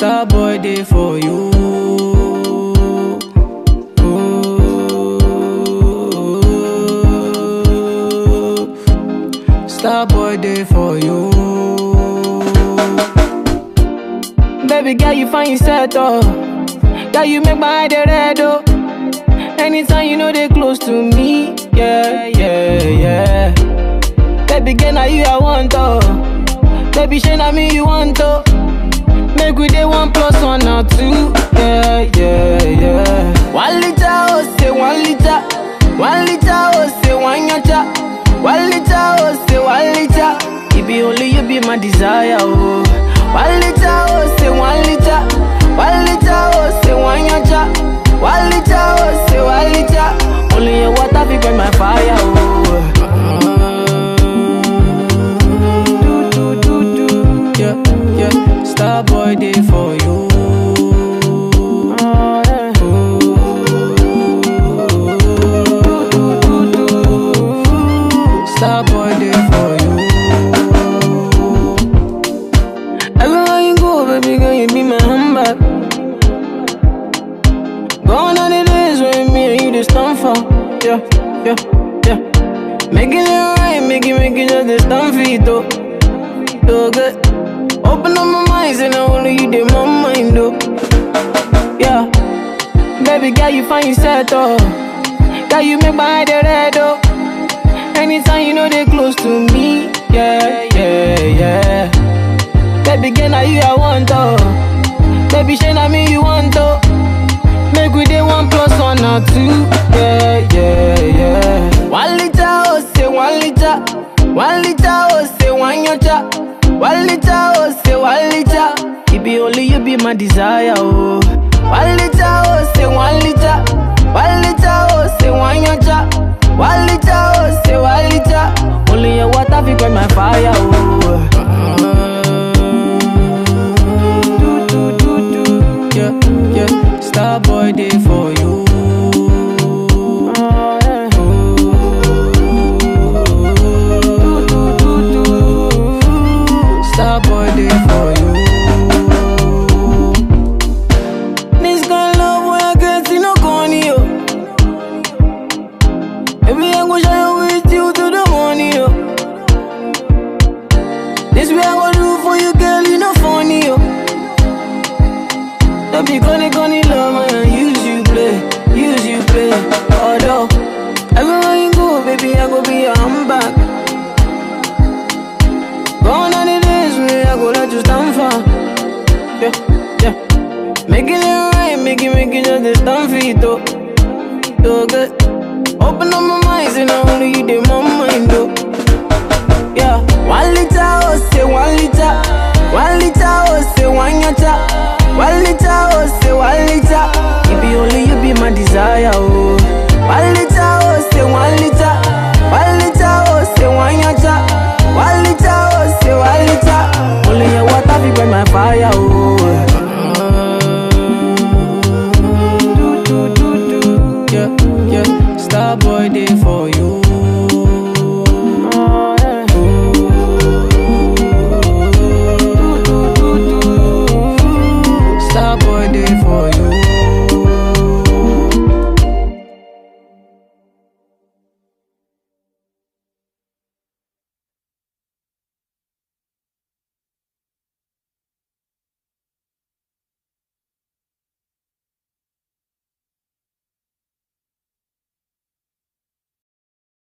Star boy day for you. Star boy day for you. Baby girl, you find yourself, oh. Girl, you make my eye red, oh. Anytime you know they close to me, yeah, yeah, yeah. Baby girl, now you I want, oh. Baby, shey na me you want, oh. Make we dey 1 + 1 or 2, yeah, yeah, yeah. 1 liter, oh, say 1 liter. 1 liter, oh, say 1 yacha. 1 liter, oh, say 1 liter. It be only you be my desire, oh. 1 liter, oh, say 1 liter. 1 liter, oh, say 1 yacha. 1 liter, oh, say 1 liter. Only your water be burn my fire, oh. Yeah, yeah. Star boy day for you. Star boy day for you. Everywhere you go, baby girl, you be my handbag. Gone are the days when me and you just stand for. Yeah, yeah, yeah. Making it right, make it just this stand for it, though. So good. Open up my mind, and only you did my mind, though. Yeah. Baby girl, you find yourself, oh. Girl, you make my eye red, oh. Anytime you know they close to me, yeah, yeah, yeah. Baby girl, now you I want, oh. Baby, shey na me you want, oh. Make we dey 1 + 1 or 2, yeah, yeah, yeah. 1 liter, oh, say 1 liter. 1 liter, oh, say 1 yacha. 1 liter, oh, say 1 liter. It be only you be my desire, oh. 1 liter, oh, say 1 liter. 1 liter, oh, say 1 yacha. 1 liter, oh, say 1 liter. Only your water fi burn my fire, oh. Yeah, yeah. Star boy day for you. Star boy day for you. This kind of love when I get see no corny, yo. Baby, I'm gonna shine with you to the morning, yo. This way I gonna do for you, girl, you no funny, yo. Don't be gonna love, man, use you play. Although, everywhere you go, baby, I go be your handbag. Gone are the days when I go let you stand for. Yeah, yeah. Making it right, make it just this stand for it, though. So good. Open up my mind, and only you did